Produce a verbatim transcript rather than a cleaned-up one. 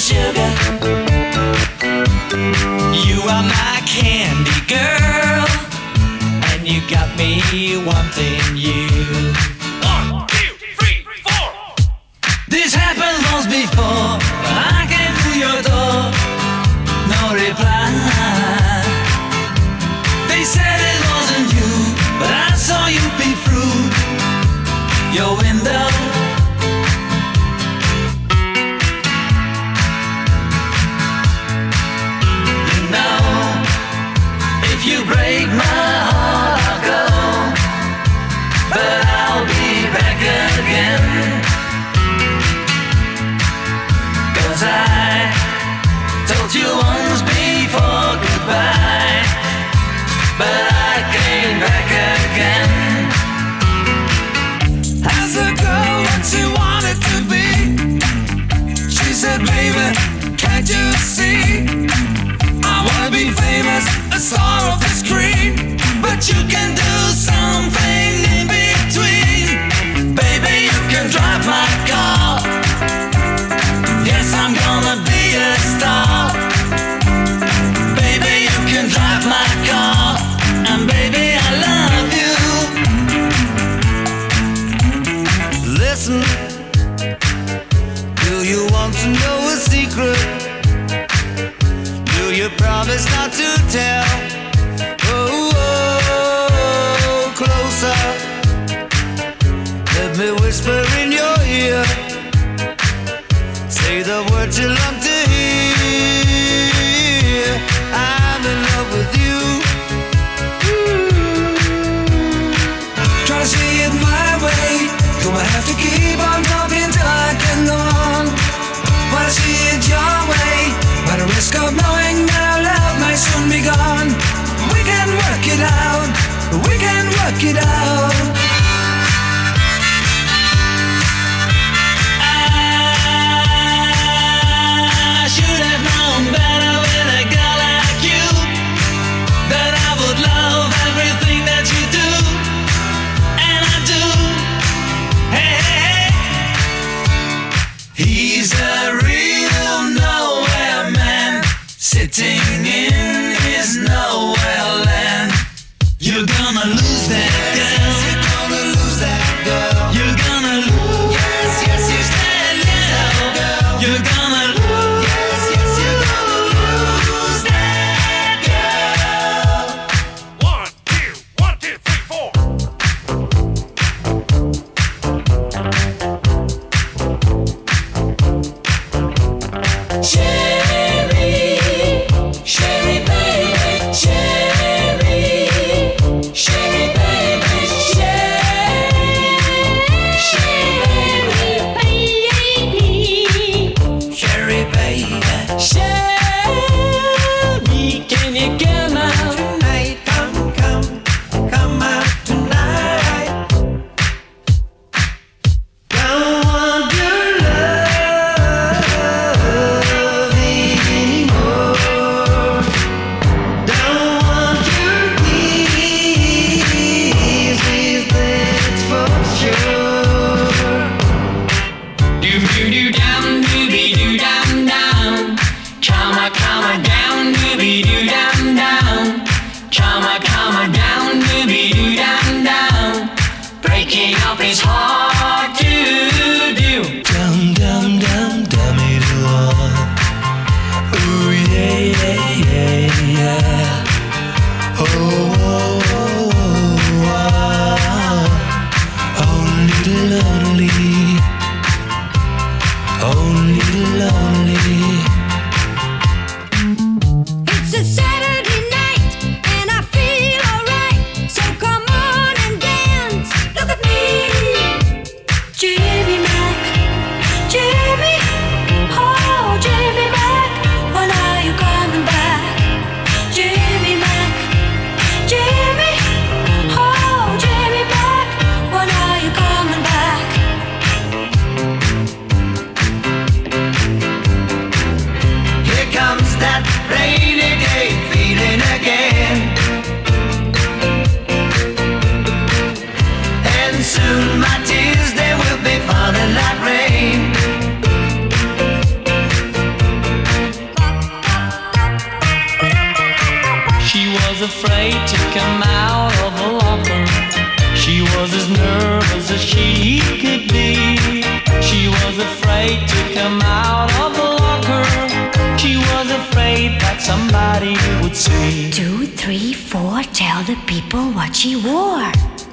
sugar. You are my candy girl, and you got me wanting you. One, two, three, four. This happened once before, but I came through your door, no reply. They said it wasn't you, but I saw you peep through your window. You know, if you break my heart, I'll go, but I'll be back again. 'Cause I told you once before goodbye, but I came back again. As a girl what she wanted to be, she said, baby, can't you see? I wanna be famous, a star of the screen, but you can do something in between. Baby, you can drive my car. Yes, I'm gonna be a star. Baby, you can drive my car, and baby, I love you. Listen, do you want to know a secret? Do you promise not to tell? Oh, oh, closer. Let me whisper in your ear. Say the words you love to hear. I'm in love with you. Try to see it my way. Gonna have to keep on talking till I can go on. Wanna see it your way, by the risk of knowing that our love might soon be gone. We can work it out, we can work it out. I should have known better with a girl like you, that I would love everything that you do, and I do. Hey, hey, hey. He's a real nowhere man, sitting in his nowhere land. You're gonna lose that girl. You're gonna lose that girl. You're gonna lose. Yes, yes, yes, that girl. You're gonna lose. Yes, yes, you're gonna lose that girl. One, two, one, two, three, four. Sherry, Sherry baby, Sherry, Sherry baby, Sherry, Sherry baby, Sherry baby, Sherry, can you come out tonight? Come, come, come out tonight. Don't want your love anymore. Don't want your kisses, that's for sure. Do do do down, doobie do down down. Comma comma down, doobie do down down. Comma comma down, doobie do down down. Breaking up is hard to do. Dum dum dum dummy do all. Ooh yeah yeah yeah yeah. Oh oh oh oh. Only the lonely. Only the lonely. It's a Saturday night and I feel alright, so come on and dance. Look at me, Jimmy Mac, Jimmy, oh Jimmy Mac, when are you coming back? Jimmy Mac, Jimmy, oh Jimmy Mac, when are you coming back? late to come out of the locker. She was afraid that somebody would see. Two, three, four, tell the people what she wore.